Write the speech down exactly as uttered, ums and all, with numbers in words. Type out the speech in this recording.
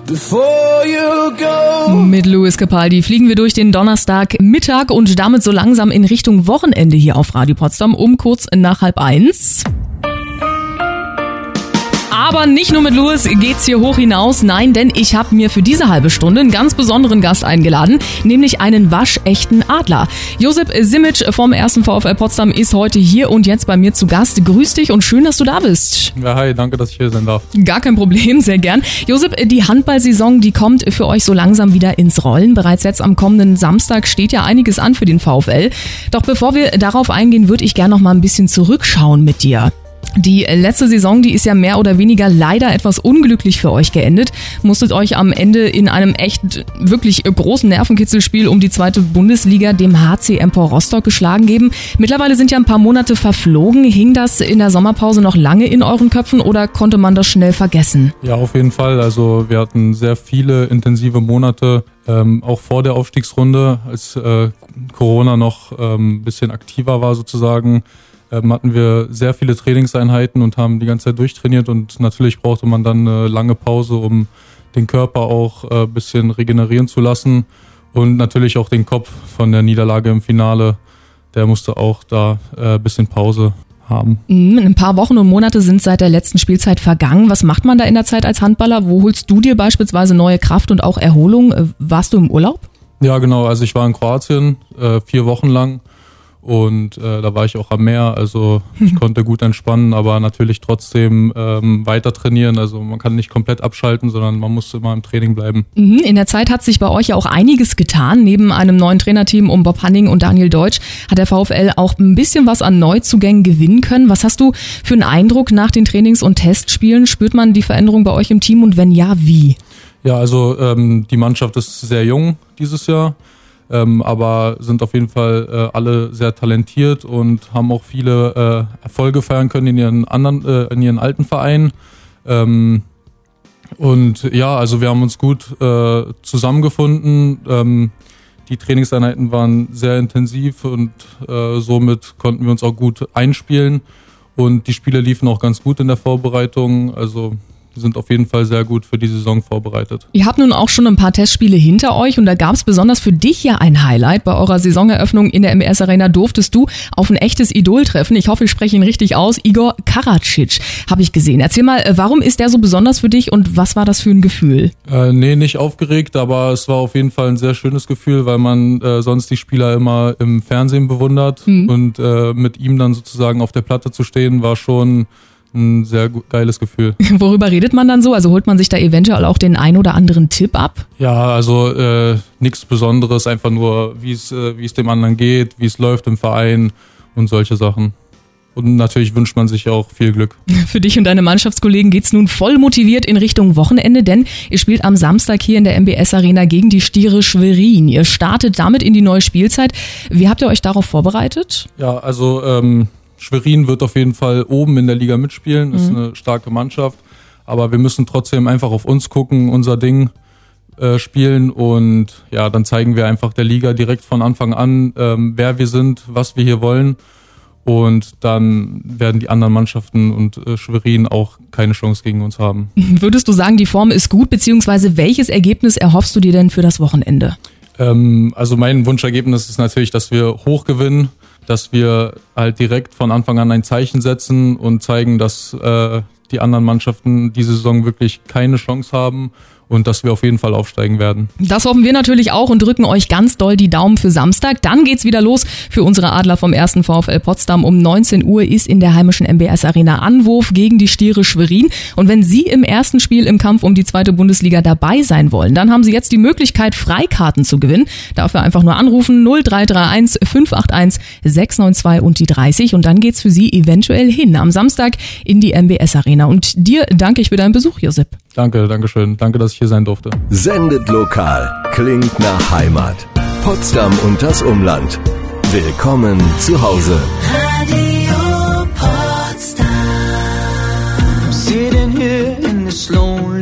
before you go. Mit Lewis Capaldi fliegen wir durch den Donnerstagmittag und damit so langsam in Richtung Wochenende hier auf Radio Potsdam um kurz nach halb eins. Aber nicht nur mit Louis geht's hier hoch hinaus, nein, denn ich habe mir für diese halbe Stunde einen ganz besonderen Gast eingeladen, nämlich einen waschechten Adler. Josip Simic vom ersten VfL Potsdam ist heute hier und jetzt bei mir zu Gast. Grüß dich und schön, dass du da bist. Ja, hi, danke, dass ich hier sein darf. Gar kein Problem, sehr gern. Josip, die Handballsaison, die kommt für euch so langsam wieder ins Rollen. Bereits jetzt am kommenden Samstag steht ja einiges an für den VfL. Doch bevor wir darauf eingehen, würde ich gerne noch mal ein bisschen zurückschauen mit dir. Die letzte Saison, die ist ja mehr oder weniger leider etwas unglücklich für euch geendet. Musstet euch am Ende in einem echt wirklich großen Nervenkitzelspiel um die zweite Bundesliga dem H C Empor Rostock geschlagen geben. Mittlerweile sind ja ein paar Monate verflogen. Hing das in der Sommerpause noch lange in euren Köpfen oder konnte man das schnell vergessen? Ja, auf jeden Fall. Also wir hatten sehr viele intensive Monate, ähm, auch vor der Aufstiegsrunde, als äh, Corona noch ähm, ein bisschen aktiver war sozusagen. Ähm, hatten wir sehr viele Trainingseinheiten und haben die ganze Zeit durchtrainiert und natürlich brauchte man dann eine lange Pause, um den Körper auch ein äh, bisschen regenerieren zu lassen und natürlich auch den Kopf von der Niederlage im Finale, der musste auch da ein äh, bisschen Pause haben. Ein paar Wochen und Monate sind seit der letzten Spielzeit vergangen. Was macht man da in der Zeit als Handballer? Wo holst du dir beispielsweise neue Kraft und auch Erholung? Warst du im Urlaub? Ja, genau. Also ich war in Kroatien äh, vier Wochen lang. Und äh, da war ich auch am Meer, also ich konnte gut entspannen, aber natürlich trotzdem ähm, weiter trainieren. Also man kann nicht komplett abschalten, sondern man muss immer im Training bleiben. In der Zeit hat sich bei euch ja auch einiges getan. Neben einem neuen Trainerteam um Bob Hanning und Daniel Deutsch hat der VfL auch ein bisschen was an Neuzugängen gewinnen können. Was hast du für einen Eindruck nach den Trainings- und Testspielen? Spürt man die Veränderung bei euch im Team und wenn ja, wie? Ja, also ähm, die Mannschaft ist sehr jung dieses Jahr. Ähm, aber sind auf jeden Fall äh, alle sehr talentiert und haben auch viele äh, Erfolge feiern können in ihren anderen, äh, in ihren alten Vereinen. Ähm, und ja, also wir haben uns gut äh, zusammengefunden. Ähm, die Trainingseinheiten waren sehr intensiv und äh, somit konnten wir uns auch gut einspielen. Und die Spiele liefen auch ganz gut in der Vorbereitung. Also sind auf jeden Fall sehr gut für die Saison vorbereitet. Ihr habt nun auch schon ein paar Testspiele hinter euch und da gab es besonders für dich ja ein Highlight. Bei eurer Saisoneröffnung in der M B S Arena durftest du auf ein echtes Idol treffen. Ich hoffe, ich spreche ihn richtig aus. Igor Karadzic habe ich gesehen. Erzähl mal, warum ist der so besonders für dich und was war das für ein Gefühl? Äh, nee, nicht aufgeregt, aber es war auf jeden Fall ein sehr schönes Gefühl, weil man äh, sonst die Spieler immer im Fernsehen bewundert mhm. und äh, mit ihm dann sozusagen auf der Platte zu stehen, war schon ein sehr geiles Gefühl. Worüber redet man dann so? Also holt man sich da eventuell auch den ein oder anderen Tipp ab? Ja, also äh, nichts Besonderes, einfach nur, wie es äh, wie es dem anderen geht, wie es läuft im Verein und solche Sachen. Und natürlich wünscht man sich auch viel Glück. Für dich und deine Mannschaftskollegen geht's nun voll motiviert in Richtung Wochenende, denn ihr spielt am Samstag hier in der M B S Arena gegen die Stiere Schwerin. Ihr startet damit in die neue Spielzeit. Wie habt ihr euch darauf vorbereitet? Ja, also ähm, Schwerin wird auf jeden Fall oben in der Liga mitspielen, ist mhm. eine starke Mannschaft, aber wir müssen trotzdem einfach auf uns gucken, unser Ding äh, spielen und ja, dann zeigen wir einfach der Liga direkt von Anfang an, ähm, wer wir sind, was wir hier wollen und dann werden die anderen Mannschaften und äh, Schwerin auch keine Chance gegen uns haben. Würdest du sagen, die Form ist gut, beziehungsweise welches Ergebnis erhoffst du dir denn für das Wochenende? Ähm, also mein Wunschergebnis ist natürlich, dass wir hoch gewinnen, dass wir halt direkt von Anfang an ein Zeichen setzen und zeigen, dass äh, die anderen Mannschaften diese Saison wirklich keine Chance haben und dass wir auf jeden Fall aufsteigen werden. Das hoffen wir natürlich auch und drücken euch ganz doll die Daumen für Samstag. Dann geht's wieder los für unsere Adler vom ersten VfL Potsdam. Um neunzehn Uhr ist in der heimischen M B S Arena Anwurf gegen die Stiere Schwerin. Und wenn Sie im ersten Spiel im Kampf um die zweite Bundesliga dabei sein wollen, dann haben Sie jetzt die Möglichkeit, Freikarten zu gewinnen. Dafür einfach nur anrufen null drei drei eins fünf acht eins sechs neun zwei und die dreißig und dann geht's für Sie eventuell hin am Samstag in die M B S Arena. Und dir danke ich für deinen Besuch, Josip. Danke, danke schön. Danke, dass ich hier sein durfte. Sendet lokal, klingt nach Heimat. Potsdam und das Umland. Willkommen zu Hause. Radio Potsdam. I'm sitting here in this lonely